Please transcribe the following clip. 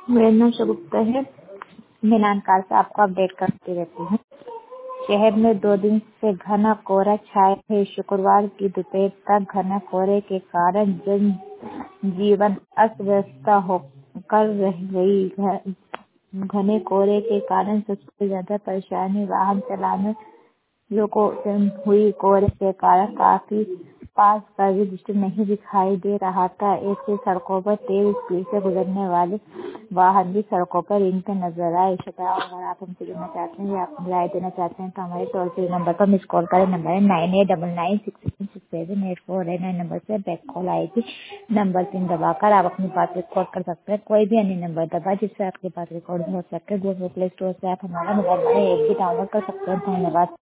मेरा नाम शगुप्ता है। मैं नानकाल से आपको अपडेट करती रहती हूँ। शहर में 2 दिन से घना कोहरा छाया है। शुक्रवार की दोपहर तक घना कोहरे के कारण जनजीवन अस्त व्यस्त होकर रह गई। घने कोहरे के कारण सबसे ज्यादा परेशानी वाहन चलाने लोगों से हुई। कोहरे के कारण काफी पास का भी दृश्य नहीं दिखाई दे रहा था। ऐसे सड़कों पर तेज स्पीड से गुजरने वाले वाहन भी सड़कों पर इनके नजर आए। श्रोताओ, अगर आप हमसे जुड़ना चाहते हैं या अपनी राय देना चाहते हैं तो हमारे टोल फ्री नंबर पर मिस कॉल करें। नंबर है 9899666784 है। 9 नंबर से बैक कॉल आएगी। नंबर 3 दबाकर आप अपनी बात रिकॉर्ड कर सकते हैं। कोई भी अन्य नंबर दबा जिससे आपकी बात रिकॉर्ड हो सके। गूगल प्ले स्टोर से आप हमारा मोबाइल नंबर एक भी डाउनलोड कर सकते हैं। धन्यवाद।